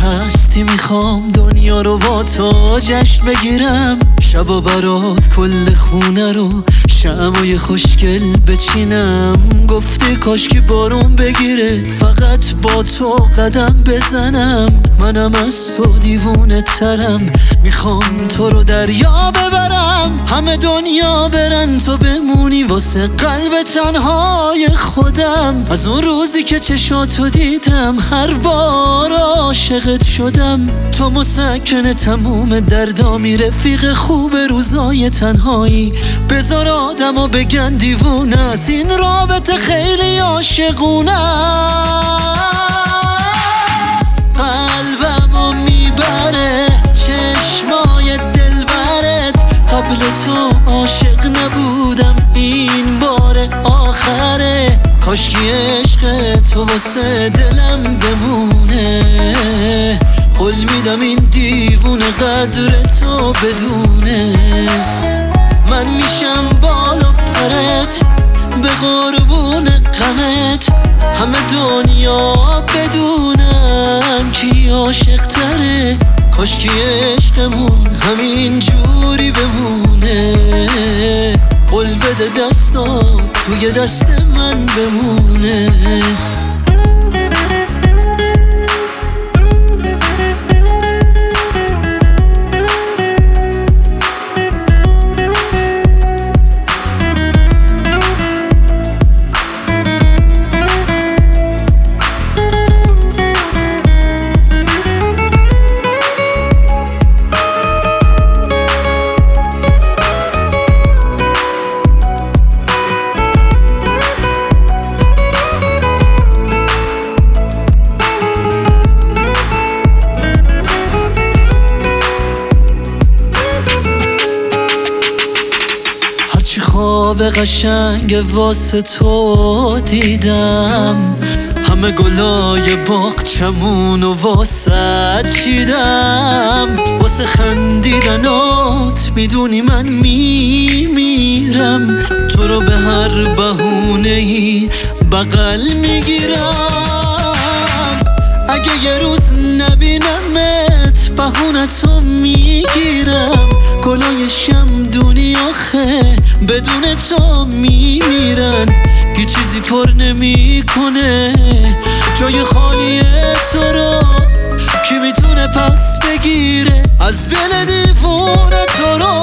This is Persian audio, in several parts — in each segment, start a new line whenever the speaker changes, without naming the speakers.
هستی میخوام دنیا رو با تو جشن بگیرم، شبا برات کل خونه رو شمعای خوشگل بچینم. گفتی کاش که بارون بگیره فقط با تو قدم بزنم. منم از تو دیوونه ترم، میخوام تو رو دریا ببرم، همه دنیا برن تو بمونی واسه قلب تنهای خودم. از اون روزی که چشاتو دیدم هر بار عاشقت شدم. تو مسکن تموم دردامی، رفیق خوب روزای تنهایی. بذار آدمو بگن دیوونه است، این رابطه خیلی عاشقونه است. قلبمو میبره چشمای دلبرت، قبل تو عاشق نبودم این بار آخره. کاشکی عشق تو واسه دلم بمونه، قول میدم این دیوونه قدر تو بدونه. من میشم بالا پرت به قربون غمت، همه دنیا بدونن کی عاشق تره. کاشکی عشقمون همین جوری بمونه، قول بده دستات توی دست من بمونه. چی خواب قشنگ واسه تو دیدم، همه گلای باغچمون و واسه چیدم. واسه خندیدنات میدونی من میمیرم، تو رو به هر بهونه‌ای بغل میگیرم. اگه یه روز نبینمت بهونه‌تو میگیرم. گلای شمدونی آخه بدون تو میمیرن، هیچ چیزی پر نمیکنه جای خالی تو رو. کی میتونه پس بگیره از دل دیوونه تو رو؟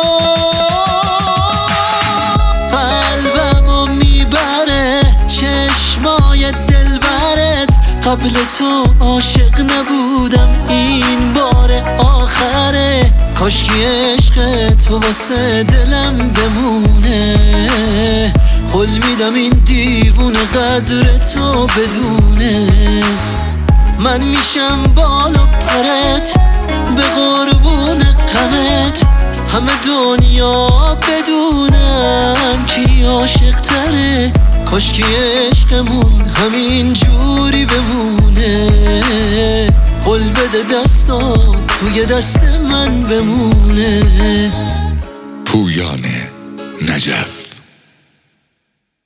قلبمو میبره چشمای دلبرت، قبل تو عاشق نبودم این بار آخره. کاشکی عشق تو واسه دلم بمونه، قول میدم این دیوونه قدر تو بدونه. من میشم بالا پرت به قربون غمت، همه دنیا بدونن کی عاشق تره. کاشکی عشقمون همین جوری بمونه، قول بده دستات توی دست من بمونه.
پویانه